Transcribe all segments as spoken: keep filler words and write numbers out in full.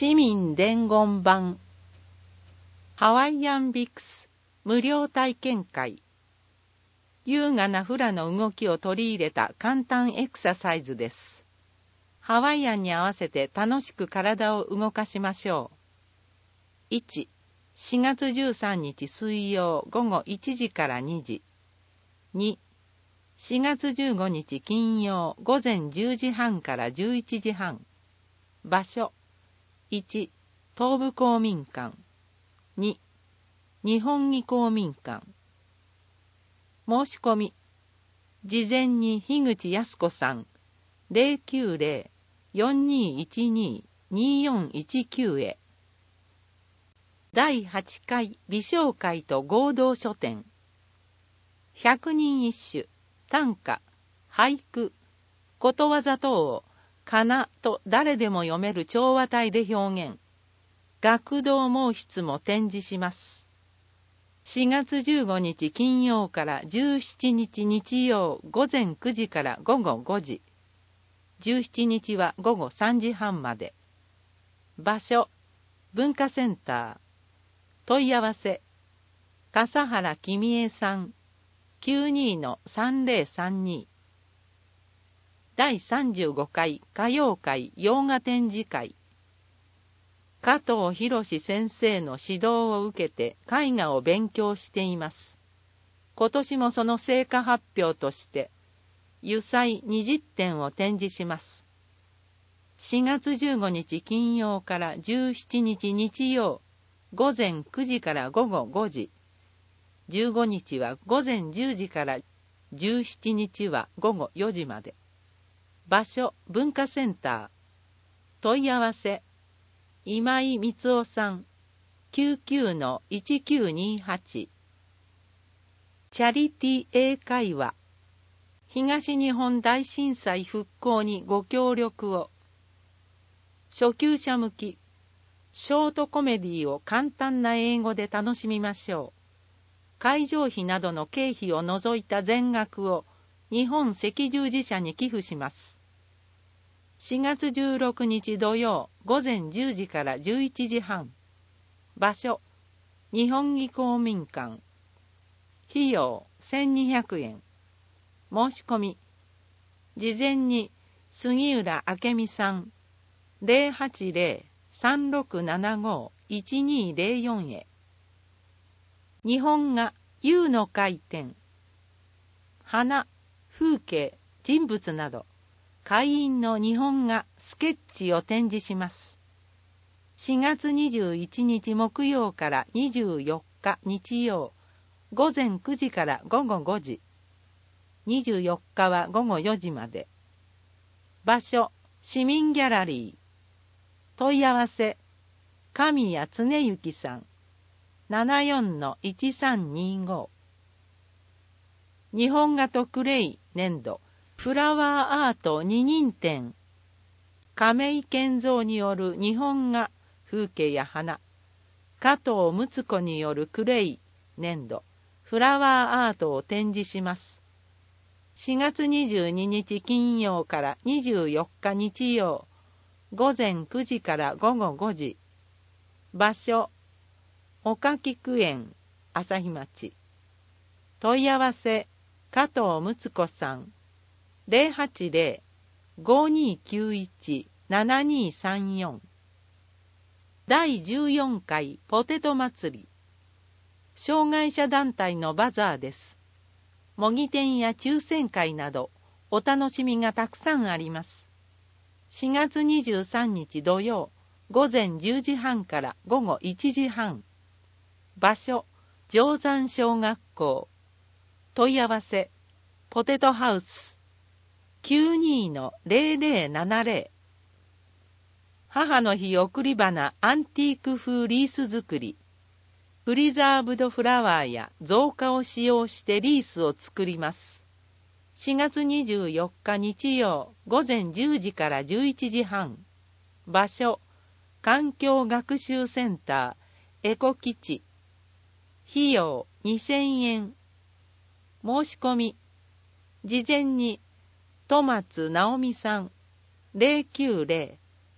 市民伝言版ハワイアンビクス無料体験会。優雅なフラの動きを取り入れた簡単エクササイズです。ハワイアンに合わせて楽しく体を動かしましょう。いち、しがつじゅうさんにち水曜午後いちじからにじ。に、しがつじゅうごにち金曜午前じゅうじはんからじゅういちじはん。場所いち、東部公民館。に、日本議公民館。申し込み。事前に樋口康子さん ゼロきゅうゼロ よんにいちに によんいちきゅう へ。だいはちかい美唱会と合同書店。百人一首、短歌、俳句、ことわざ等をかなと誰でも読める調和体で表現。学童毛筆も展示します。しがつじゅうごにち金曜からじゅうしちにち日曜午前くじから午後ごじ。じゅうしちにちは午後さんじはんまで。場所、文化センター。問い合わせ、笠原君江さん、きゅうにのさんぜろさんに。だいさんじゅうごかい歌謡会洋画展示会。加藤博先生の指導を受けて絵画を勉強しています。今年もその成果発表として油彩にじってんを展示します。しがつじゅうごにち金曜からじゅうしちにち日曜午前くじから午後ごじ。じゅうごにちは午前じゅうじからじゅうしちにちは午後よじまで。場所、文化センター。問い合わせ、今井光夫さん、きゅうきゅうのいちきゅうにはち。チャリティー英会話。東日本大震災復興にご協力を。初級者向き、ショートコメディを簡単な英語で楽しみましょう。会場費などの経費を除いた全額を日本赤十字社に寄付します。しがつじゅうろくにち土曜午前じゅうじからじゅういちじはん。場所、日本議公民館。費用せんにひゃくえん。申し込み。事前に杉浦明美さん ゼロはちゼロ さんろくななご いちにゼロよん へ。日本画、優の回転。花、風景、人物など、会員の日本画、スケッチを展示します。しがつにじゅういちにち木曜からにじゅうよっか日曜、午前くじから午後ごじ。にじゅうよっかは午後よじまで。場所、市民ギャラリー。問い合わせ、神谷恒之さん。ななよんのいちさんにご。日本画とクレイ粘土フラワーアート二人展。亀井健三による日本画風景や花、加藤睦子によるクレイ粘土フラワーアートを展示します。しがつにじゅうににち金曜からにじゅうよっか日曜午前くじから午後ごじ。場所、岡菊園、朝日町。問い合わせ、加藤睦子さん、ゼロはちゼロ ごにきゅういち ななにさんよん。だいじゅうよんかいポテト祭り。障害者団体のバザーです。模擬店や抽選会など、お楽しみがたくさんあります。しがつにじゅうさんにち土曜、午前じゅうじはんから午後いちじはん。場所、定山小学校。問い合わせ、ポテトハウス きゅうにのゼロゼロななゼロ。母の日贈り花アンティーク風リース作り。プリザーブドフラワーや造花を使用してリースを作ります。しがつにじゅうよっか日曜午前じゅうじからじゅういちじはん。場所、環境学習センターエコ基地。費用にせんえん。申し込み。事前に戸松直美さん ゼロきゅうゼロ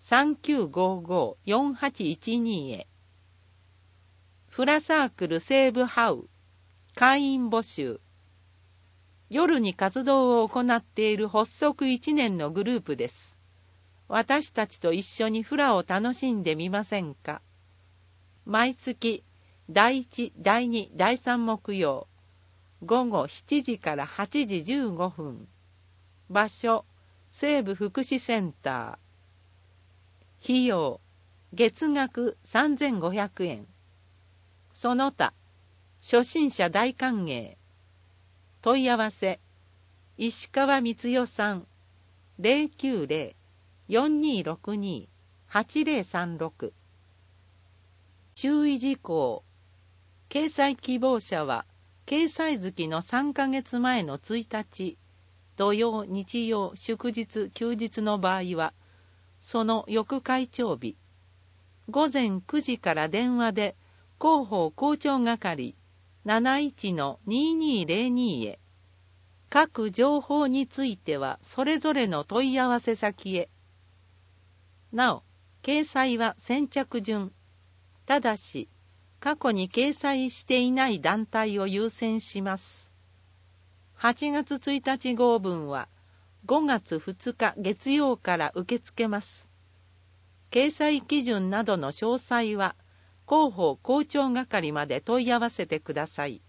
さんきゅうごご よんはちいちに へ。フラサークル西部ハウ会員募集。夜に活動を行っている発足いちねんのグループです。私たちと一緒にフラを楽しんでみませんか。毎月だいいち、だいに、だいさん木曜午後しちじからはちじじゅうごふん。場所西部福祉センター。費用月額さんぜんごひゃくえん。その他初心者大歓迎。問い合わせ石川光代さん ゼロきゅうゼロ よんにーろくにー はちゼロさんろく。注意事項。掲載希望者は掲載月のさんかげつまえのついたち土曜、日曜、祝日、休日の場合はその翌会長日午前くじから電話で広報広聴係 なないちのにーにーゼロに へ。各情報についてはそれぞれの問い合わせ先へ。なお、掲載は先着順。ただし、過去に掲載していない団体を優先します。はちがつついたち号分はごがつふつか月曜から受け付けます。掲載基準などの詳細は広報広聴係まで問い合わせてください。